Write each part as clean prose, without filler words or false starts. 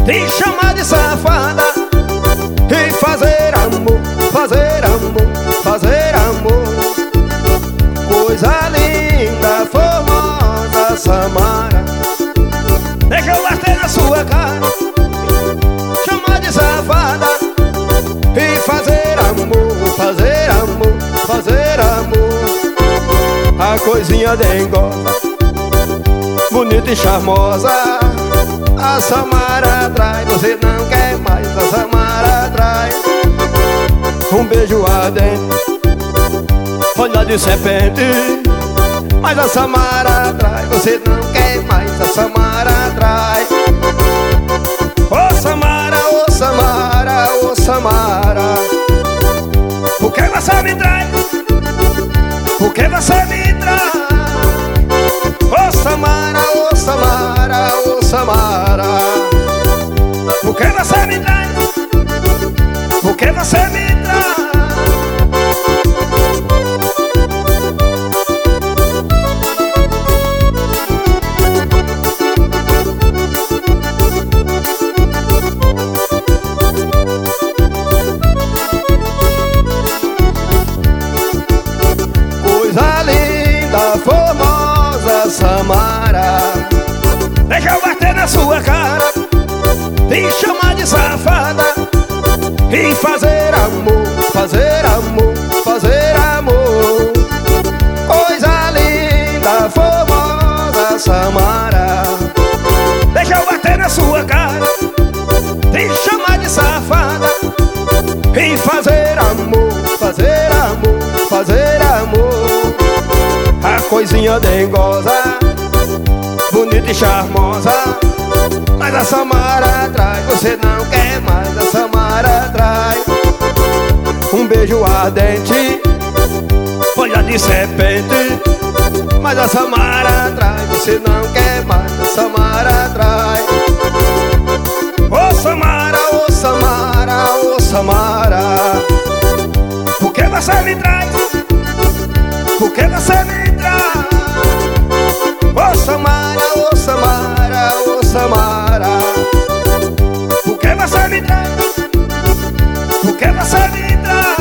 te chamar de safada e fazer amor, fazer amor, fazer amor. Coisa linda, formosa, Samara, deixa eu bater na sua cara, chamar de safada e fazer amor, fazer amor, fazer amor. A coisinha dengosa, bonita e charmosa, a Samara atrai, você não quer mais, a Samara atrai. Um beijo ardente, olhar de serpente, mas a Samara atrai, você não quer mais, a Samara atrai. Ô Samara, ô Samara, ô Samara, por que você me trai? Por que você me trai? Ô Samara, ô Samara, ô Samara, por que você me trai? Por que você me trai? Coisa linda, formosa, Samara, deixa eu bater na sua cara, te chamar de safada e fazer amor, fazer amor, fazer amor. Coisa linda, formosa, Samara, deixa eu bater na sua cara, te chamar de safada e fazer amor, fazer amor, fazer amor. A coisinha dengosa, bonita e charmosa, mas a Samara atrai, você não quer mais, a Samara atrai. Um beijo ardente, olhar de serpente, mas a Samara atrai, você não quer mais, a Samara atrai. Ô Samara, ô Samara, ô Samara, por que você me trai? Por que você me trai? Ô Samara, ô Samara, ô Samara, por que você me trai? Por que você me trai?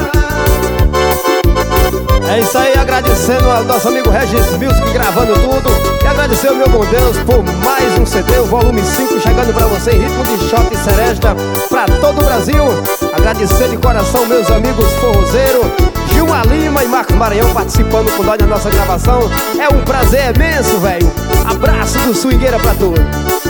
É isso aí, agradecendo ao nosso amigo Regis Music gravando tudo. E agradecer ao meu bom Deus por mais um CD, o volume 5, chegando pra você em ritmo de shot e seresta pra todo o Brasil. Agradecer de coração meus amigos forrozeiros Gilma Lima e Marcos Maranhão participando com nós na nossa gravação. É um prazer imenso, velho. Abraço do Swingueira pra todos.